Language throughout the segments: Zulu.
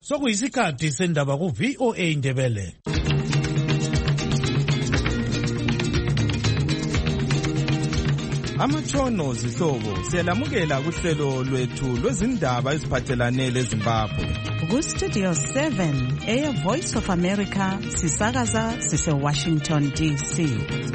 Sokuyisikhathi sendaba ku-VOA Indebele. Amatshono zihlobo siyalamukela kuhlelo lwethu lwezindaba eziphathelane leZimbabwe. Ku-Studio 7 Air Voice of America sisakaza sise-Washington DC.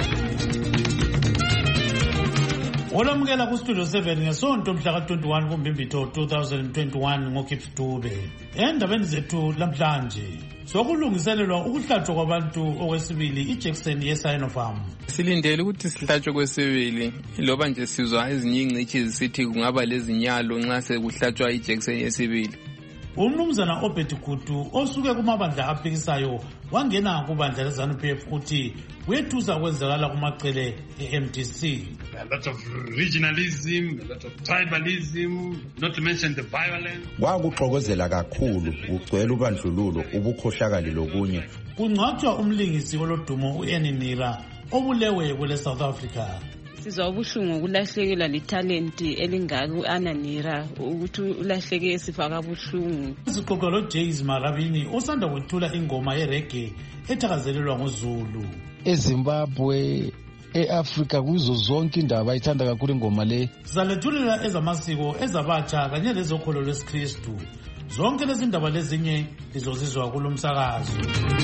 Olamukela ku-Studio 7 ngesonto mhla ka-21 kuMbimbithi 2021 ngoKiphtube. Endabeni zethu lamhlanje sokulungiselelwa ukuhlatshwa kwabantu okwesibili ijekiseni ye-Sinopharm. Silindele ukuthi sihlatshwe kwesibili loba nje sizwa ezinye ingcithi zisithi kungaba lezinyalo nxa sekuhlatshwa ijekiseni yesibili. Umnumzana Obed Kutu osuke kumabandla aphikisayo wangena kubandla leZANU-PF uthi wethusa kwenzakala kumacele e-MDC. A lot of regionalism, a lot of tribalism, not to mention the violence. Kwakuxokozela kakhulu kugcwele ubandlululo ubukhohlakali lokunye. Kungcwatshwa umlingisi olodumo u-Eninira obulewe kwele South Africa. Sizwa ubuhlungu ukulahlekelwa litalent elingaka u-Ananira ukuthi ulahleke esifaka buhlungu. Isiqoqo lo Jays Marabini osanda kwethula ingoma yereggae ethakazelelwa ngoZulu. eZimbabwe eAfrika kuzo zonke indaba ayithanda kakhulu ingoma le. Sizalethulela ezamasiko ezabatsha kanye lezokholo lwesikristu. Zonke lezi ndaba lezinye lizozizwa kulomsakazo.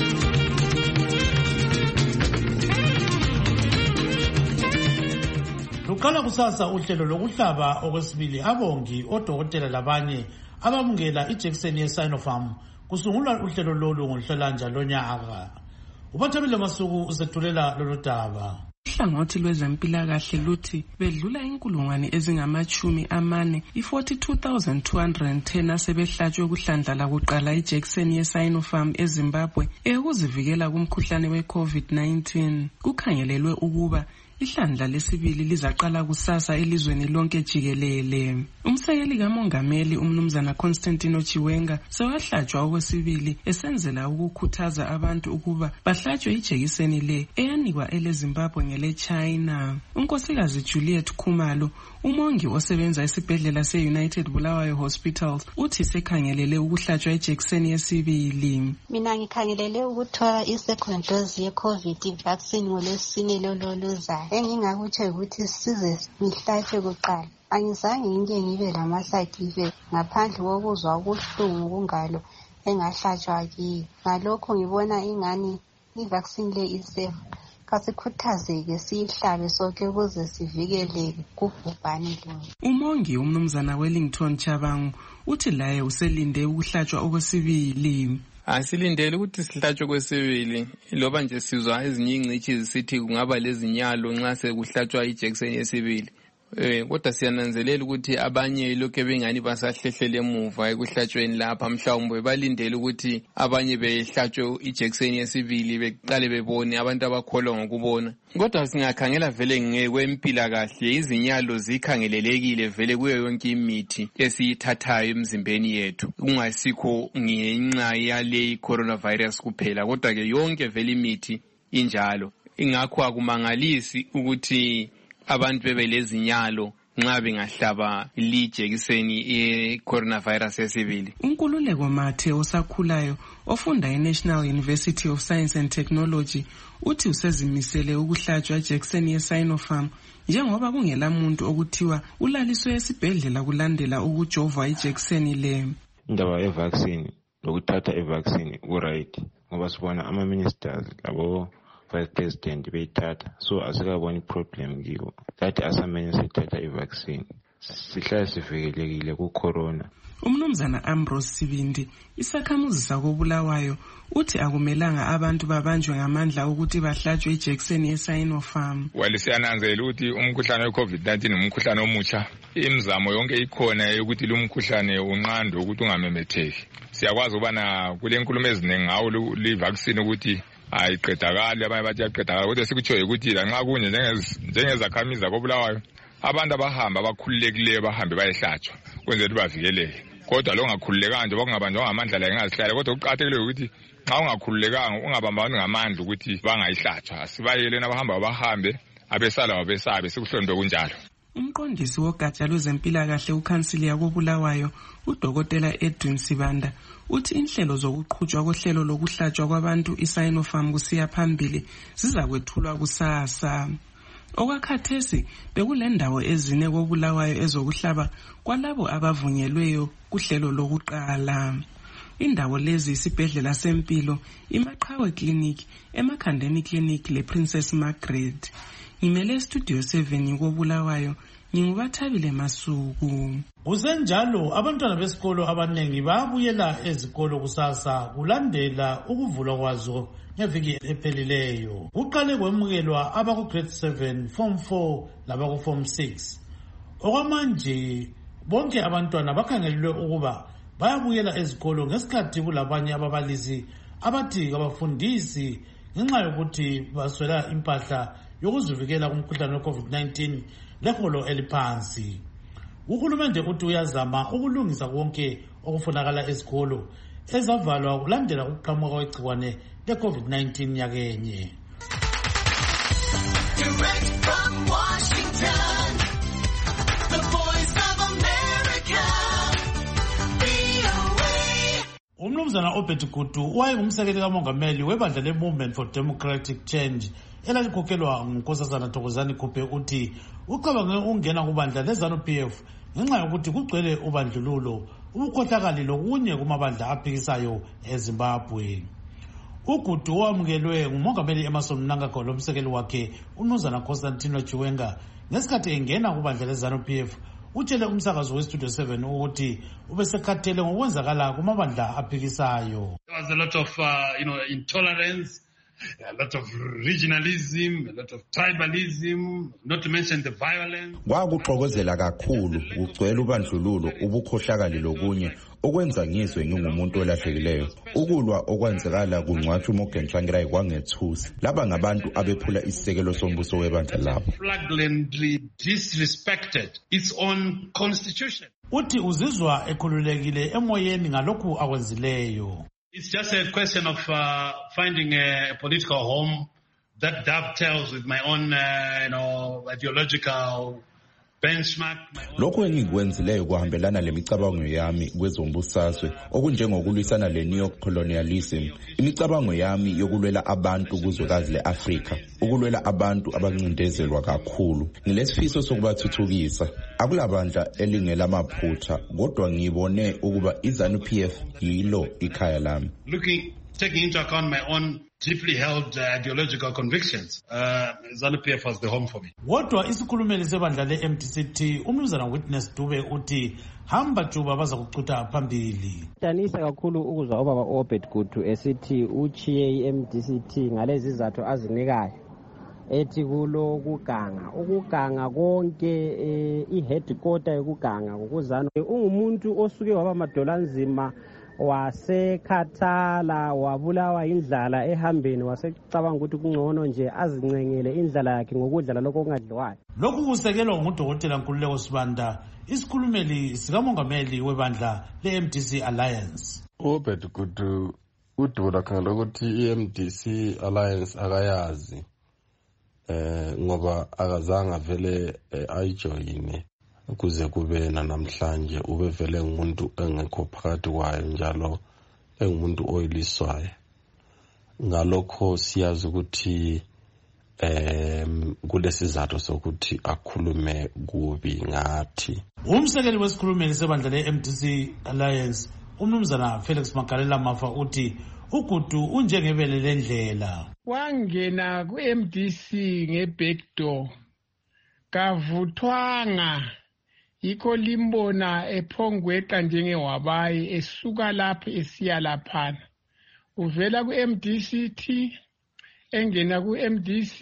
Luqala kusasa uhlelo lokuhlaba okwesibili abongi odokotela labanye abamukela ijekiseni ye-Sinopharm kusungulwa uhlelo lolu ngohlelanja lonyaka. Ubathabile Masuku usethulela lolu daba. Uhlangothi lwezempilakahle luthi bedlula inkulungwane ezingama-40 i-42,210 asebehlatshwe kuhlandla kuqala ijekiseni ye-Sinopharm eZimbabwe ukuzivikela kumkhuhlane we-COVID-19. Kukhangelelwe ukuba ihlandla lesibili lizaqala kusasa elizweni lonke jikelele. Umsekeli kamongameli umnumzana Constantino Chiwenga sewahlatshwa okwesibili esenzela ukukhuthaza abantu ukuba bahlatshwe ijekiseni le eyanikwa eleZimbabwe ngele-China. Unkosikazi Juliet Khumalo, umongi osebenza esibhedlela se-United Bulawayo Hospitals, uthi sekhangelele ukuhlatshwa ijekiseni yesibili. Mina ngikhangelele ukuthola i-second dose ye-COVID vaccine ngolwesine loluzayo. Engingakutsho ukuthi size ngihlatshwe kuqala. Angizange ngibe lama-side effect ngaphandle kokuzwa ubuhlungu kungalo engahlatshwa kiyo. Ngalokho ngibona ingani i-vaccine le isafe. Kasikhuthazeke siyihlabe sonke ukuze sivikeleke kubhubhane lo. Umongi umnumzana Wellington Chabangu uthi laye uselinde ukuhlatshwa okwesibili. Asilindele ukuthi sihlatshwe kwesibili loba nje sizwa ezinye ingcithi zisithi kungaba lezinyalo nxa sekuhlatshwa ijekiseni yesibili. Kodwa siyananzelela ukuthi abanye lokho bengani basahlehlele emuva ekuhlatshweni lapha mhlawumbe balindele ukuthi abanye behlatshwe ijekiseni yesibili beqale bebone abantu abakholwa ngokubona. Kodwa singakhangela vele ngokwempilakahle izinyalo zikhangelelekile vele kuyo yonke imithi esiyithathayo emzimbeni yethu. Kungasikho ngenxa yale coronavirus kuphela kodwa ke yonke vele imithi injalo. Ingakho akumangalisi ukuthi abantu bebelezinyalo nxa bengahlaba lijekiseni ye-coronavirus yesibili. Unkululeko Mathe osakhulayo ofunda e-National University of Science and Technology uthi usezimisele ukuhlatshwa ijekiseni ye-Sinopharm njengoba kungela muntu okuthiwa ulaliswe esibhedlela kulandela ukujovwa ijekiseni le. Indaba ye-vaccine lokuthatha i-vaccine ku-right ngoba sibona ama-ministers labo Vice President beyithatha so asikaboni problem kiyo that asamanye sithatha i-vaccine sihlale sivikelekile ku-corona. Umnumzana Ambrose Sibindi isakhamuzi sakobulawayo uthi akumelanga abantu babanjwe ngamandla ukuthi bahlatshwe ijekiseni ye-Sinopharm. Siyananzela ukuthi umkhuhlane we-COVID-19 umkhuhlane omutsha. Imizamo yonke ikhona ukuthi lo mkhuhlane unqandwe ukuthi ungamemetheki. Siyakwazi ukubana kule nkulumo eziningi ngawo li-vaccine ukuthi ayiqedakali abanye bathi yaqedakala kodwa sikutsho ukuthi lanxa kunye njengezakhamizi zakobulawayo abantu abahamba abakhululekileyo bahambe bayehlatshwa kwenzela ukuthi bavikeleke. Kodwa lo ngakhululekanga nje bakungabanjwa ngamandla la engasihlala kodwa kuqakathekile ukuthi nxa ungakhululekanga ungabambani ngamandla ukuthi bangayihlatshwa. Asibayeleni abahamba bahambe abesala babesabe sikuhloniphe kunjalo. Umqondisi wogatsha lwezempilakahle ukhansiliya koBulawayo uDokotela Edwin Sibanda uthi inhlelo zokuqhutshwa kohlelo lokuhlatshwa kwabantu iSinopharm kusiya phambili zizakwethulwa kusasa. Okwakhathesi bekulendawo ezine koBulawayo ezokuhlaba kwalabo abavunyelweyo kuhlelo lokuqala. Indawo lezi isibhedlela sempilo, iMaqhawe Clinic, eMakhandeni Clinic lePrincess Margaret. Ngimele Studio 7 koBulawayo, nginguBathabile Masuku. Kusenjalo abantwana besikolo abanengi babuyela ezikolo kusasa kulandela ukuvulwa kwazo ngeviki ephelileyo. Kuqale kwemukelwa abaku grade 7, form 4 labaku form 6. Okwamanje bonke abantwana bakhangelelwe ukuba bayabuyela ezikolo ngesikhathi kulabanye ababalisi abathi abafundisi ngenxa yokuthi baswela impahla yokuzivikela kumkhuhlane we-COVID-19 leholo eliphansi. Uhulumende uthi uyazama ukulungisa konke okufunakala ezikolo ezavalwa kulandela ukuqhamuka kwegciwane le-COVID-19 yakenye. Umnumzana Obed Gutu wayengumsekeli kamongameli webandla le-Movement for Democratic Change elalikhokhelwa nguNkosazana Thokozani Khuphe uthi ucabange ungena kubandla leZANU-PF ngenxa yokuthi kugcwele ubandlululo, ubukhohlakali lokunye kumabandla aphikisayo eZimbabwe. uGudu owamukelwe ngumongameli Emmerson Mnangagwa lomsekeli wakhe uMnumzana Constantino Chiwenga ngesikhathi engena kubandla leZANU-PF utshele umsakazo weStudio 7 ukuthi ubesekhathele ngokwenzakala kumabandla aphikisayo. There was a lot of intolerance, a lot of regionalism, a lot of tribalism, not to mention the violence. Kwakuxokozela kakhulu, kugcwele ubandlululo, ubukhohlakali lokunye okwenza ngizwe ngingumuntu olahlekileyo. Ukulwa okwenzekala kungcwatshwa uMorgan Tsvangirai kwangethusi. Laba ngabantu abephula isisekelo sombuso webandla labo. Flagrantly disrespected its own constitution. Uthi uzizwa ekhululekile emoyeni ngalokhu akwenzileyo. It's just a question of finding a political home that dovetails with my own, ideological benchmark. Lokho engikwenzileyo kuhambelana lemicabango yami kwezombusazwe okunjengokulwisana le-neo-colonialism, imicabango yami yokulwela abantu kuzwekazi le-Afrika, ukulwela abantu abancindezelwa kakhulu. Ngilesifiso sokubathuthukisa. Akulabandla elingelamaphutha, kodwa ngibone ukuba iZANU-PF yilo ikhaya lami. Taking into account my own deeply held ideological convictions, ZANU-PF was the home for me. Kodwa isikhulumeli sebandla le-MDCT uMnumzana Witness Dube uthi hamba juba baza kucutha phambili. Danisa kakhulu ukuzwa ubaba Obed Gutu esithi uchiye iMDCT ngalezi izathu azinikayo. Ethi kulo ukuganga konke iheadquarter yokuganga ngokuzana ungumuntu osuke waba madolanzima wasekhathala wabulawa indlala ehambeni wasecabanga ukuthi kungcono nje azincengele indlala yakhe ngokudlala lokho okungadliwayo. Lokhu kusekelwa nguDokotela Nkululeko Sibanda, isikhulumeli sikamongameli webandla le-MDC Alliance. Obed Gutu udubula khangela ukuthi i-MDC Alliance akayazi ngoba akazange vele ayijoyine kuze kube namhlanje ubevele ngumuntu engekho phakathi kwayo njalo engumuntu oyiliswayo. Ngalokho siyazi ukuthi kulesizathu sokuthi akhulume kubi ngathi. Umsekeli wesikhulumeli sebandla le-MDC Alliance uMnumzana Felix Magalela Mafa uthi uGudu unjengebele lendlela. Wangena ku-MDC ngebackdoor kavuthwanga yikho limbona ephongweqa njengewabayi esuka lapho esiya laphana. Uvela ku-MDCT engena ku-MDC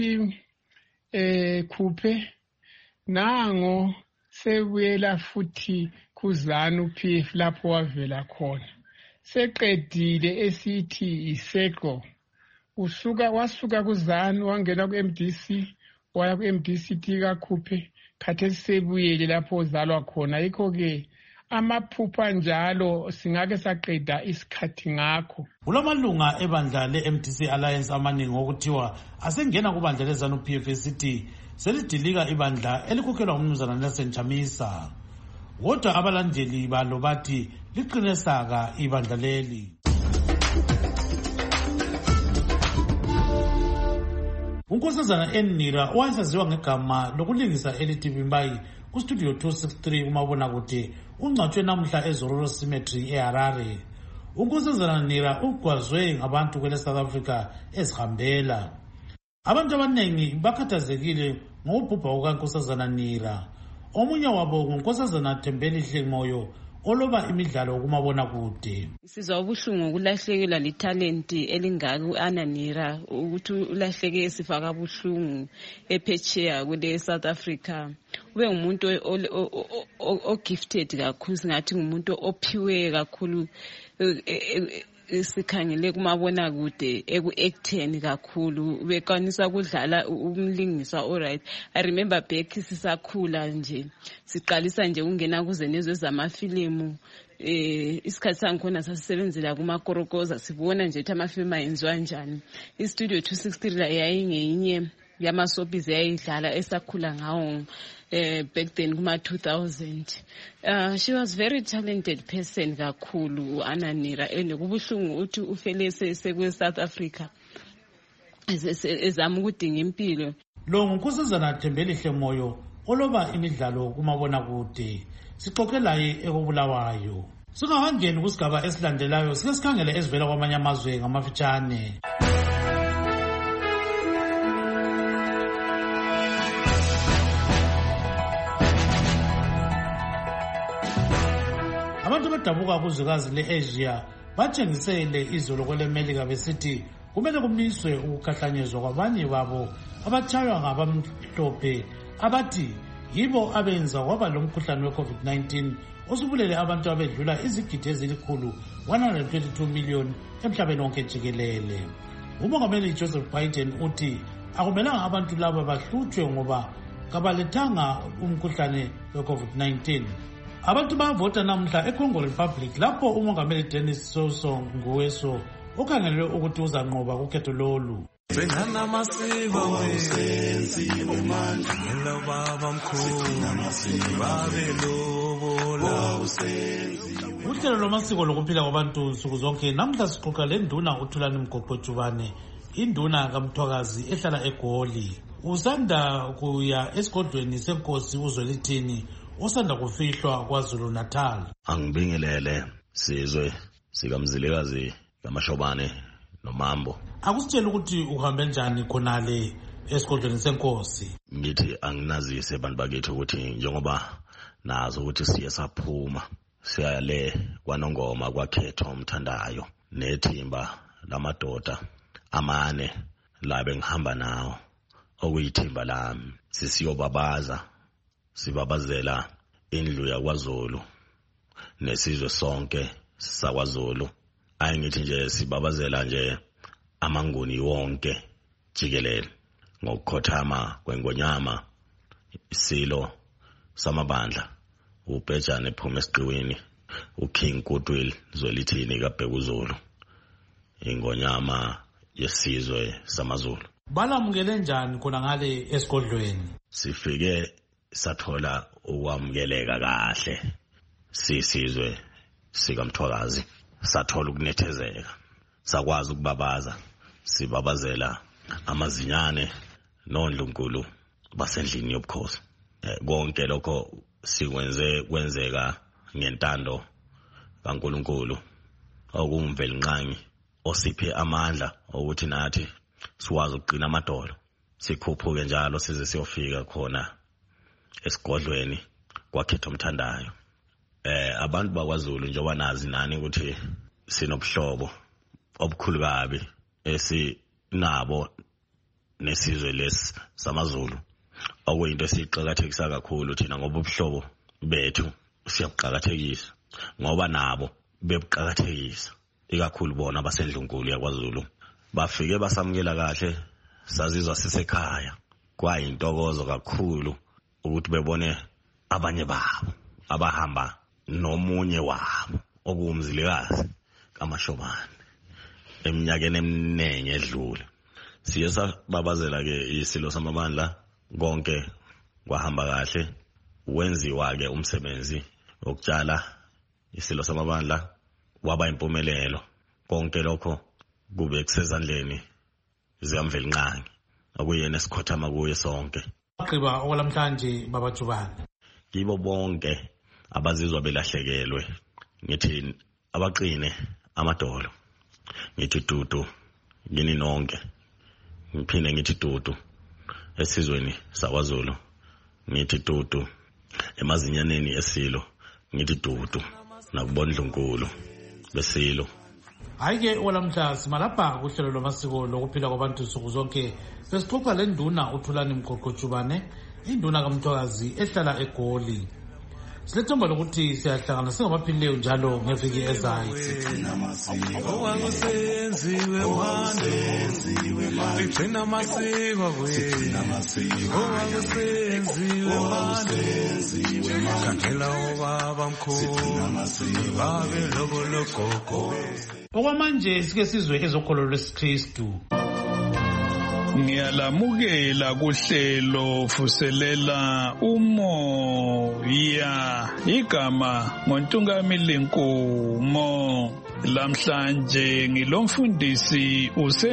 Khuphe nango sebuyela futhi kuZANU-PF lapho wavela khona. Seqedile esithi iseko wasuka kuZANU wangena ku-MDC waya ku-MDCT kaKhuphe khathesi sebuyele lapho ozalwa khona. Yikho-ke amaphupha njalo singake saqeda isikhathi ngakho. Kulamalunga ebandla le-MDC Alliance amaningi okuthiwa asengena kubandla leZANU-PF esithi selidilika ibandla elikhokhelwa ngumnumzana Nelson Chamisa. Kodwa abalandeli balo bathi liqine saka ibandla leli. Unkosazana Enira owayesaziwa ngegama lokulingisa elithi Bimbayi kustudio 263 kumabonakude ungcwatshwe namuhla eZororo Cemetery eHarare. Unkosazana Nira ugwazwe ngabantu kwele South Africa ezihambela. Abantu abanengi bakhathazekile ngokubhubha kukaNkosazana Nira. Omunye wabo nguNkosazana Thembelihle Moyo oloba imidlalo kumabonakude. Sizwa ubuhlungu kulahlekelwa litalenti elingaka Ananira ukuthi ulahleke esifaka ubuhlungu ephetsheya kule South Africa. Ube umuntu o gifted kakhulu, singathi ngumuntu ophiwe kakhulu sikhangele kumabona kude eku-acting kakhulu, bekwanisa ukudlala umlingisa alright. I remember back sisakhula nje siqalisa nje ungena kuze nezwe zamafilimu, isikhathi sangikhona sasisebenzela kumakorokoza sibona nje ukuthi amafilimu ayenziwa njani. iStudio 263 la yayingenye yamasoapis yayidlala esakhula ngawo back then kuma 2000. She was very talented person kakhulu Ananira, kubuhlungu uthi ufele sekwe South Africa ezama ukudinga impilo. Lo nguNkosazana Thembelihle Moyo oloba imidlalo kumabonakude. Sixoxe laye ekubulawayo. Singakangeni kusigaba esilandelayo sike sikhangele ezivela kwamanye amazwe ngamafitshane. Abantu badabuka kuzwekazi le-Asia batshengisele izolo kweleMelika besithi kumele kumiswe ukukhahlanyezwa kwabanye babo abatshaywa ngabamhlophe abathi yibo abenza kwaba lo mkhuhlane we-COVID-19 osubulele abantu abedlula izigidi ezilikhulu 122 million emhlabeni wonke jikelele. Umongameli Joseph Biden uthi akumelanga abantu laba bahlutshwe ngoba kabalethanga umkhuhlane we-COVID-19. Abantu bavota namhla eCongo Republic lapho umongameli Denis Sassou Nguesso ukhangelelwe ukuthi uzanqoba kukhetho lolu. Uhlelo lwamasiko lokuphila kwabantu nsuku zonke namhla siqoqa le nduna uThulani Mgogojubane, induna kaMthwakazi ehlala eGoli. Usanda kuya esigodlweni senkosi uZwelithini osanda kufihlwa kwaZulu Natal. Angibingelele sizwe sikaMzilikazi kaMashobane noMambo. Akusitshela ukuthi uhambe njani khonale esigodlweni senkosi. Ngithi anginazise abantu bakithi ukuthi njengoba nazo ukuthi siye saphuma siya le kwaNongoma kwaKhetho Umthandayo nethimba lamadoda amane labe ngihamba nawo okuyithimba lami sisiyobabaza sibabazela indlu yakwaZulu nesizwe sonke sakwaZulu. Ayingithi nje sibabazela nje amanguni wonke jikelele ngokukhothama kweNgonyama isilo samabandla uBhejane ephuma esiqiwini uKing Goodwill Zwelithini kaBhekuzulu iNgonyama yesizwe samaZulu. Balamukele njani khona ngale esigodlweni? Sifike sathola ukwamukeleka kahle sisizwe sikaMthwakazi, sathola ukunethezeka, sakwazi ukubabaza sibabazela amazinyane nondlunkulu basendlini yobukhosi. Konke lokho kwenzeka ngentando kaNkulunkulu okumvelinqangi osiphe amandla ukuthi nathi siwazi ukuqina amadolo sikhuphuke njalo size siyofika khona esigodlweni kwaKhetho Umthandayo. Abantu bakwaZulu njengoba nazi nani ukuthi sinobuhlobo obukhulu kabi esinabo nesizwe lesi samaZulu, okuyinto esiqhakathekisa kakhulu thina ngoba ubuhlobo bethu siyabuqhakathekisa ngoba nabo bebuqhakathekisa, ikakhulu bona basendlunkulu yakwaZulu. Bafike basamukela kahle, sazizwa sisekhaya. Kwayintokozo kakhulu ukuthi bebone abanye babo abahamba nomunye wabo okuwumzilikazi kaMashobane eminyakeni eminingi edlule. Siye sababazela ke isilo samabandla konke kwahamba kahle wenziwa ke umsebenzi wokutshala isilo samabandla waba impumelelo. Konke lokho kube kusezandleni zikaMvelinqangi okuyena esikhothama kuye sonke. Aqhiba okwalamhlanje Baba Jubane. Kibo bonke abazizwa belahlekelwe ngithi abaqine amadolo. Ngithi dudu yini nonke. Ngiphinde ngithi dudu esizweni saKwaZulu. Ngithi dudu emazinyaneni esilo. Ngithi dudu nakubona uNdlunkulu besilo. Hayike olamhla simalapha kuhlelo lwamasiko lokuphila kwabantu insuku zonke. Sesixoxa le nduna uThulani Mqoqo Jubane, induna kaMthwakazi ehlala eGoli. Silethemba lokuthi siyahlangana singamaphilileyo njalo ngeviki ezayo. Okwakusenziwe manje sigcina amasiko okwakusenziwe manje kandela obaba mkhulu babe lobolokoko. Okwamanje sike sizwe ezokholo lwesikristu. Ngiyalamukela kuhlelo vuselela umoya igama ngoNtungamili Lenkomo. Lamhlanje ngilomfundisi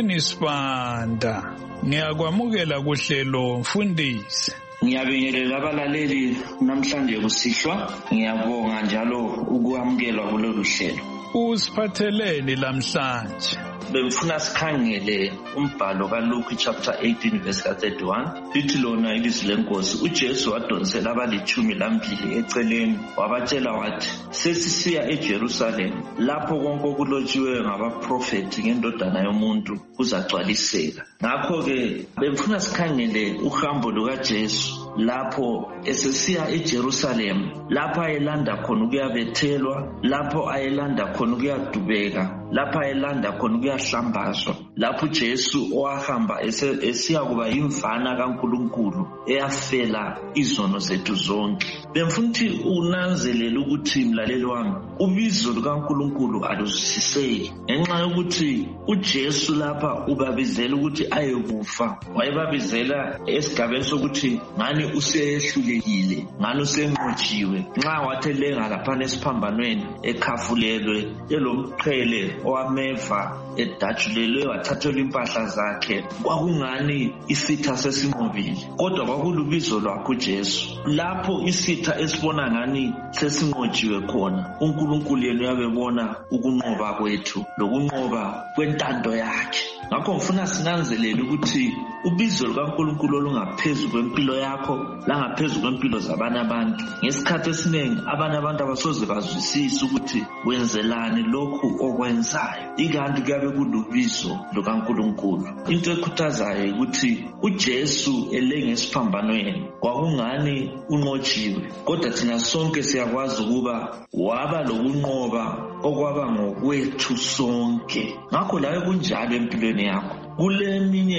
uSenisibanda. Ngiyakwamukela kuhlelo mfundisi. Ngiyabingelela abalaleli namhlanje kusihlwa. Ngiyabonga njalo ukwamukelwa kulolu hlelo. Usiphatheleni lamhlanje? Bengifuna sikhangele umbhalo kaLuke chapter 18 verse 31. Lithi lona ilizwi lenkosi, uJesu wadonsela abali-12 eceleni wabatshela wathi, sesisiya eJerusalema lapho konke okulotshiwe ngabaprofeti ngendodana yomuntu kuzagcwaliseka. Ngakho-ke bengifuna sikhangele uhambo lukaJesu lapho esesiya eJerusalema, lapho ayelanda khona ukuyabethelwa, lapho ayelanda khona ukuyadubeka, lapho ayelanda khona ukuyahlambazwa, lapho uJesu owahamba esiya kuba yimvana kaNkulunkulu eyafela izono zethu zonke. Bengifuna ukuthi unanzelele ukuthi mlaleli wami, ubizo lukaNkulunkulu aluzwisiseki ngenxa yokuthi uJesu lapha ubabizela ukuthi ayekufa. Wayebabizela esigabeni sokuthi ngani usehlulekile, ngani usenqotshiwe. Nxa wathi lenga laphana esiphambanweni ekhafulelwe elomqhele owameva edatshulelwe wathathelwa impahla zakhe, kwakungani isitha sesinqobile, kodwa kwakulubizo lwakhe uJesu. Lapho isitha esibona ngani sesinqotshiwe khona, uNkulunkulu yena uyabebona ukunqoba kwethu lokunqoba kwentando yakhe. Ngakho ngifuna sinanzelele ukuthi ubizo lukaNkulunkulu olungaphezu kwempilo yakho langaphezu kwempilo zabanye abantu. Ngesikhathi esiningi abanye abantu abasoze bazwisise ukuthi wenzelani lokhu okwenzayo, ikanti kuyabe kulubizo lukaNkulunkulu. Into ekhuthazayo ukuthi uJesu elengesphambanweni kwakungani unqotshiwe, kodwa thina sonke siyakwazi ukuba waba lokunqoba okwaba ngokwethu sonke. Ngakho lawe kunjalo empilweni yakho. Kuleminye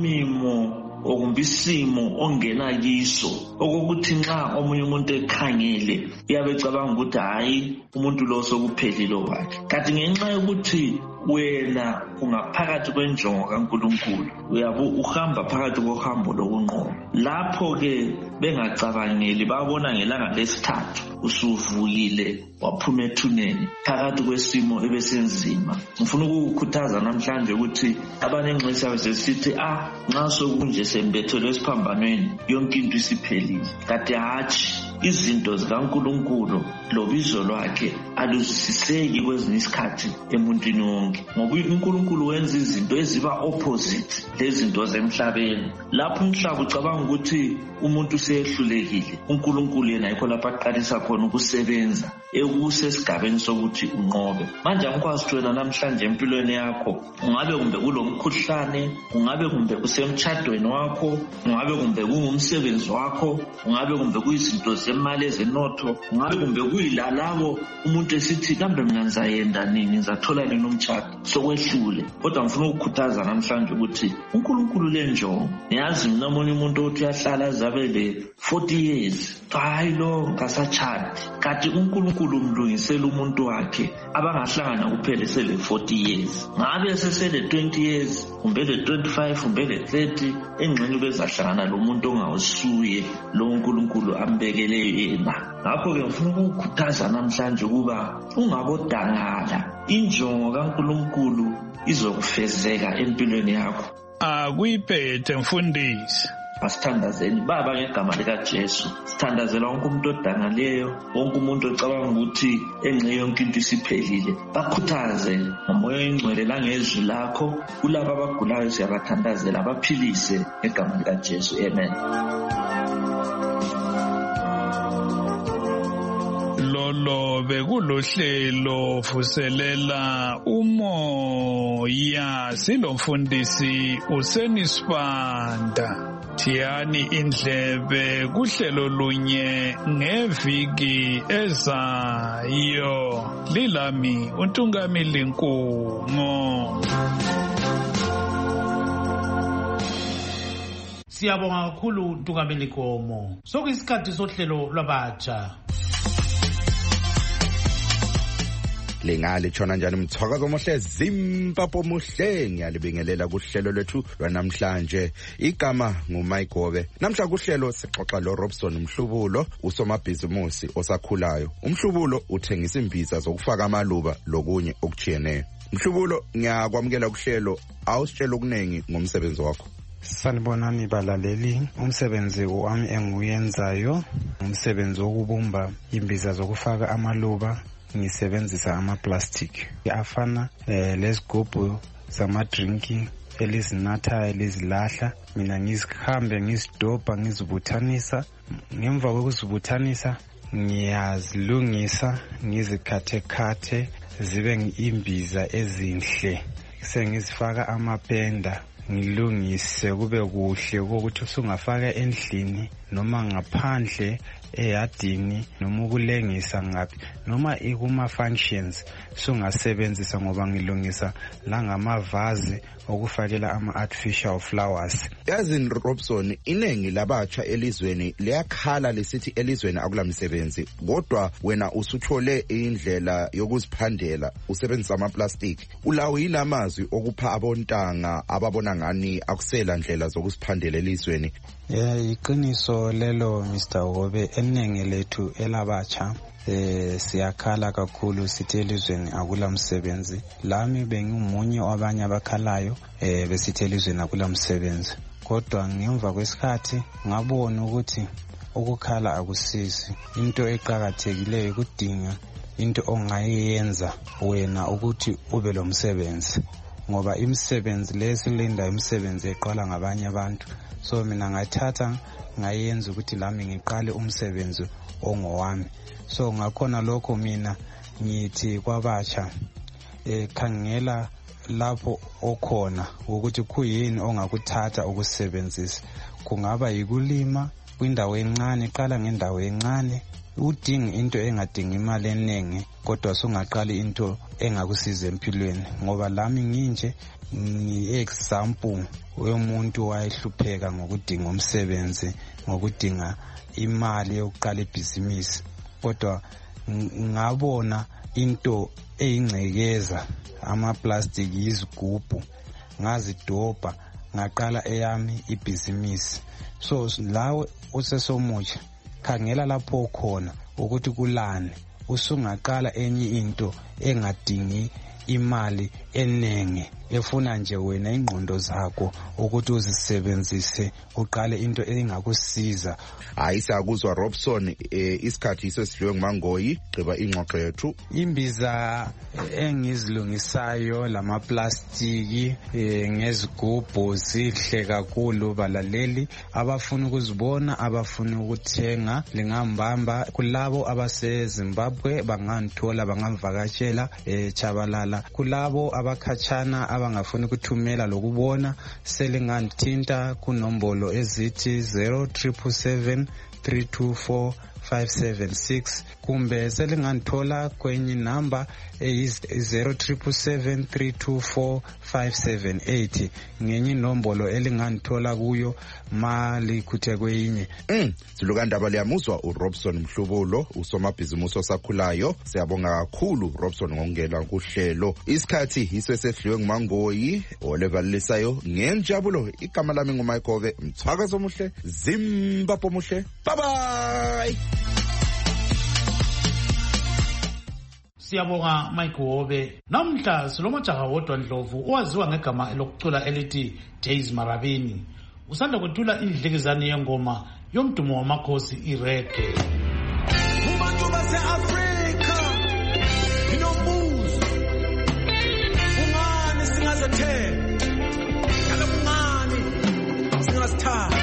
imimo okumbisimo ongena kiso okokuthi nxa omunye umuntu ekhangele iyabe ecabanga ukuthi hayi umuntu lo sokuphelile wakhe, kanti ngenxa yokuthi wena ungaphakathi kwenjongo kaNkulunkulu uyabe uhamba phakathi kohambo lokunqoba. Lapho-ke bengacabangeli babona ngelanga lesithathu usuvukile waphuma ethuneni phakathi kwesimo ebesenzima. Ngifuna ukukhuthaza namhlanje ukuthi abanenxisa besesithi nxa sokunje sembethelwe esiphambanweni yonke into isiphelile. Kanti hatshi, izinto zikaNkulunkulu lobizo lwakhe aluzwisiseki kwezinye isikhathi emuntwini wonke, ngoba uNkulunkulu wenza izinto eziba opposite lezinto zemhlabeni. Lapho umhlaba ucabanga ukuthi umuntu usehlulekile, uNkulunkulu yena yikho lapho aqalisa khona ukusebenza ekusesigabeni sokuthi unqobe. Manje angikwazi ukuthi wena namhlanje empilweni yakho ungabe kumbe kulomkhuhlane, ungabe kumbe kusemtshadweni wakho, ungabe kumbe kungumsebenzi wakho, ungabe kumbe kuyizinto zemali ezenotho, ungabe kumbe kuyilalabo umuntu esithi kambe mina ngizayenda nini ngizathola nini umtshado sokwehlule. Kodwa ngifuna ukukhuthaza namhlanje ukuthi uNkulunkulu lenjongo. Niyazi mina omunye umuntu othi uyahlala zabele 40 years hayi lo ngasachadi, kanti uNkulunkulu umlungisela umuntu wakhe abangahlangana kuphela sele 40 years. Ngabe sesele 20 years umbele 25 umbele 30 engxenye bezahlangana lo muntu ongawusuye lo uNkulunkulu ambekele yena. Ngakho-ke ngifuna ukukhuthaza namhlanje ukuba ungabodangala, injongo kaNkulunkulu izokufezeka empilweni yakho. Akuyiphethe mfundisi. Asithandazeni Baba ngegama likaJesu. Sithandazela wonke umuntu odangaleyo, wonke umuntu ocabanga ukuthi engxe yonke into isiphelile. Bakhuthaze ngomoya oyingcwele langezwi lakho. Kulabo abagulayo siyabathandazela baphilise ngegama likaJesu. Amen. Lolo bekulohlelo vuselela umoya silomfundisi uSenisibanda. Thiyani indlebe kuhlelo lunye ngeviki ezayo. Lilami uNtungamili Nkungo. Siyabonga kakhulu Ntungamili Nkomo. Sokuyisikhathi sohlelo lwabatsha. Lingale tshona njani mthwakazo omuhle Zimbabwe muhle ngiyalibingelela kuhlelo lwethu lwanamhlanje. Igama nguMayigobe. Namhla kuhlelo sixoxa lo Robson Mhlubulo, usomabhizimusi osakhulayo. Umhlubulo uthengisa imbiza zokufaka amaluba lokunye okujiyeneyo. Mhlubulo, ngiyakwamukela kuhlelo. Awusitshela okunengi ngomsebenzi wakho. Sanibonani balaleli. Umsebenzi wami engiyenzayo umsebenzi wokubumba imbiza zokufaka amaluba. Ngisebenzisa ama-plastic afana lezigubhu zama-drinking elizinathayo elizilahla. Mina ngizihambe ngizidobha ngizibuthanisa. Ngemva kokuzibuthanisa ngiyazilungisa ngizikhathe zibe imbiza ezinhle. Sengizifaka amapenda ngilungise kube kuhle ukuthi usungafaka endlini noma ngaphandle eyadini noma ukulengisa ngaphi noma ikuma functions sungasebenzisa ngoba ngilungisa la ngamavazi okufakela ama-artificial flowers. Yazi Robson, inengi labatsha elizweni liyakhala lisithi elizweni akulamsebenzi, kodwa wena usuthole indlela yokuziphandela usebenzisa ama-plastic. Ulawo yini amazwi okupha abontanga ababona ngani akusela ndlela zokuziphandela elizweni? Iqiniso lelo Mr. Wobe, enengi lethu elabatsha siyakhala kakhulu sithi elizweni akulamsebenzi. Lami bengimunye wabanye abakhalayo besithi elizweni akulamsebenzi. Kodwa ngemva kwesikhathi ngabona ukuthi ukukhala akusizi. Into eqhakathekileyo kudinga into ongayenza wena ukuthi ube lo msebenzi, ngoba imisebenzi lesilinda imisebenzi eqala ngabanye abantu. So mina ngathatha ngayenza ukuthi lami ngiqale umsebenzi ongowami. So ngakhona lokho mina ngithi kwabatsha khangela lapho okhona ukuthi kuyini ongakuthatha ukusebenzisa. Kungaba yikulima kwindawo encane, qala ngendawo encane. Udinga into engadingi imali eningi kodwa sungaqali into engakusiza empilweni, ngoba lami nginje ngi-example womuntu wayehlupheka ngokudinga umsebenzi, ngokudinga imali yokuqala ibhizinisi. Kodwa ngabona into eyingcekeza, ama-plastic izigubhu, ngazidobha ngaqala eyami ibhizinisi. So lawe usesomutsha khangela lapho khona ukuthi kulani usungaqala enye into engadingi imali enenge, efuna nje wena ingqondo zakho ukuthi uzisebenzise uqale into engakusiza. Hayi sakuzwa Robson, isikhathi sesidliwe nguMangoyi, gqiba ingxoxo yethu. Imbiza engizilungisayo lama-plastiki ngezigubhu zihle kakhulu balaleli. Abafuna ukuzibona, abafuna ukuthenga, lingambamba. Kulabo abaseZimbabwe bangangithola, bangavakatshela Chabalala. Kulabo abakhatshana abangafuni ukuthumela lokubona, selinganthinta kunombolo ezithi 0777 324 576 kumbe selingandithola kwenye namba 0777324578 ngenye inombolo elingandithola kuyo malikhuthe kweyinye. Silukandaba liyamuzwa uRobson Mhlubulo, usomabhizimusi osakhulayo. Siyabonga kakhulu Robson ngokungena kuhlelo. Isikhathi isesedliwe nguMangoyi olevalisayo ngenjabulo. Igama lami nguMayikhove Mthwakazi omuhle, Zimbabwe omuhle. Bye bye. Siyabonga Mayikhove. Namhla silomajaha wodwa Ndlovu owaziwa ngegama lokucula elithi Days Marabini. Usanda kuthula indlekizane yengoma yomdumo wamakhosi ireggae. Ubantu base-Afrika inombuzo, ungani singazethemba, kaloku ungani singazithatha.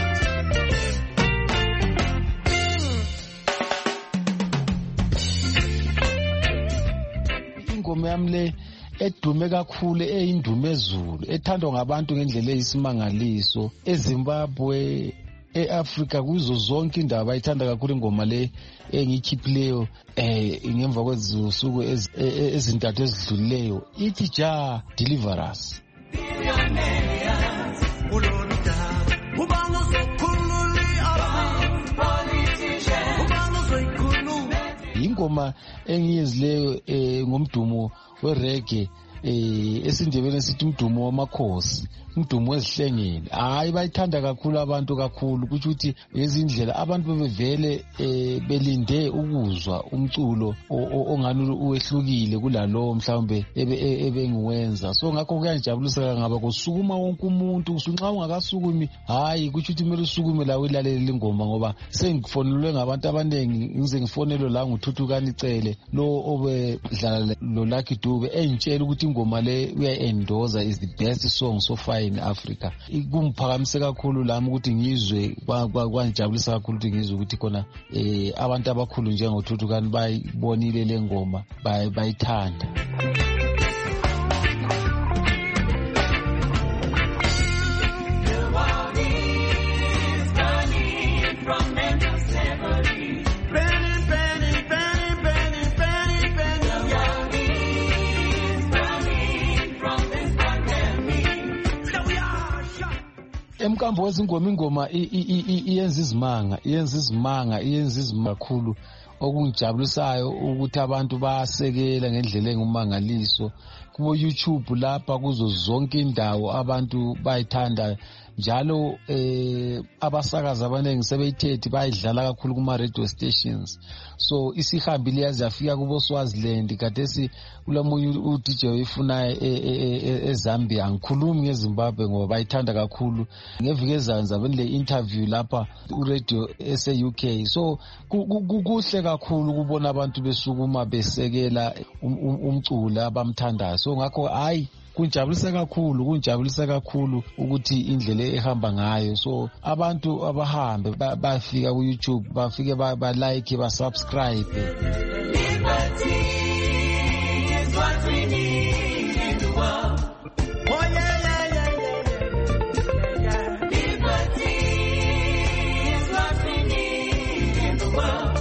Ingoma yami le edume kakhulu eyindume ezulu ethandwa ngabantu ngendlela eyisimangaliso eZimbabwe, eAfrika, kuzo zonke indawo bayithanda kakhulu ingoma le engiyikhiphileyo ngemva kwezinsuku ezintathu ezidlulileyo, ithi ja Deliver Us. Ingoma engiyenzileyo ngomdumo wereggae esindebeni sithi umdumo wamakhosi, umdumo wezihlengeni. Hayi bayithanda kakhulu abantu kakhulu, kusho ukuthi ngezindlela abantu bevele belinde ukuzwa umculo ongani uwehlukile kulalo mhlawumbe ebengiwenza. So ngakho kuyajabulisa ngaba kusukuma wonke umuntu, nxa ungakasukumi hayi kusho ukuthi kumele usukume la uyilalele ingoma, ngoba sengifonelwe ngabantu abaningi, ngize ngifonelwe la nguThuthukani Cele lo obedlala lo Lucky Dube engitshela ukuthi ingoma le uya-endorser is the best song so far in Africa. Kumphakamise kakhulu lami ukuthi ngizwe, kwanjabulisa kakhulu ukuthi ngizwe ukuthi khona abantu abakhulu njengoThuthukani bayibonile le ngoma bayithanda. Emkambo wezingoma ingoma iyenza izimanga kakhulu, okungijabulisayo ukuthi abantu basekela ngendlela engumangaliso. Kubo YouTube lapha kuzo zonke indawo abantu bayithanda, njalo abasakazi abaningi sebeyithethe bayidlala kakhulu kuma radio stations. So isihambile yaze yafika kubo Swaziland, khathesi kulamunye uDJ oyifunayo eZambia. Ngikhulumi ngeZimbabwe ngoba bayithanda kakhulu. Ngevike ezanza benile interview lapha uradio ese-UK. So kuhle kakhulu kubona abantu besukuma besekela umculo abamthandayo. So ngakho hayi kunjabulisa kakhulu ukuthi indlela ehamba ngayo. So abantu abahambe bafika ku YouTube, bafike ba like, ba subscribe. Liberty is what we need in the world. Oh yeah. Liberty is what we need in the world.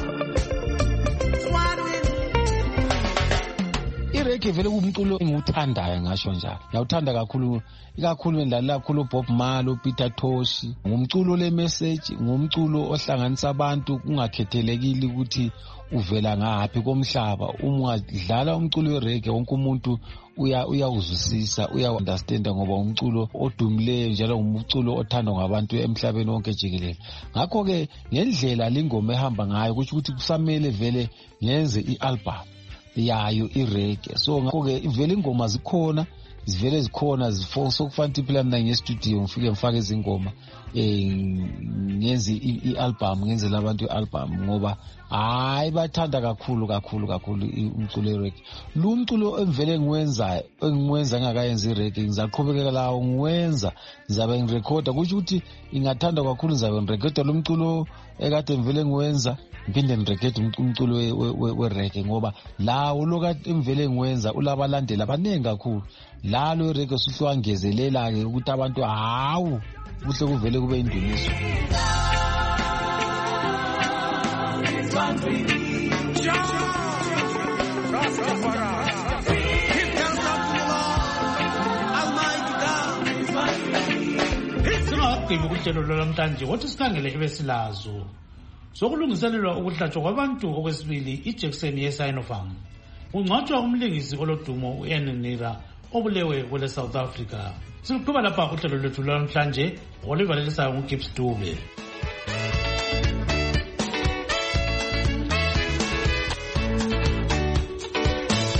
Ireggae vele kumculo engiwuthandayo, ngasho njalo. Ngiyawuthanda kakhulu, ikakhulu ngilalela kakhulu Bob Marley, Peter Tosh. Ngumculo le message, ngumculo ohlanganisa abantu kungakhethelekile ukuthi uvela ngaphi komhlaba. Uma ungadlala umculo wereggae wonke umuntu uyawuzwisisa, uyaunderstanda, ngoba umculo odumileyo njalo umculo othandwa ngabantu emhlabeni wonke jikelele. Ngakho ke ngendlela lingoma ehamba ngayo kusho ukuthi kusamele vele ngenze ialbum yayo ireggae. So ngakho ke ivele ingoma zikhona, zivele zikhona, sokufana ukuthi phela mina ngestudio ngifike ngifake izingoma ngenze ialbum, ngenzela abantu ialbum, ngoba hayi bathanda kakhulu umculo wereggae. Lo mculo engivele ngiwenza ngingakayenza ireggae, ngizaqhubekela lawo ngiwenza, ngizabe ngirekhoda, kusho ukuthi ingathanda kakhulu, ngizabe ngirekhoda lo mculo ekade ngivele ngiwenza, ngiphinde ngirekhoda umculo wereggae, ngoba lawo lokade engivele ngiwenza ulabalandela abaningi kakhulu. Lalo ireggae usuhlangezelela-ke ukuthi abantu hawu kuhle kuvele kube indumiso. Singaqhibi uhlelo lwalamhlanje wothi sikhangele ebesilazo sokulungiselelwa ukuhlatshwa kwabantu okwesibili ijekiseni ye-Sinopharm. Kungcwatshwa umlingisi olodumo u-Enenira obulewe kwele South Africa. Siluqhuba lapha uhlelo lwethu lwalamhlanje olivalelisayo nguGibbs Dube.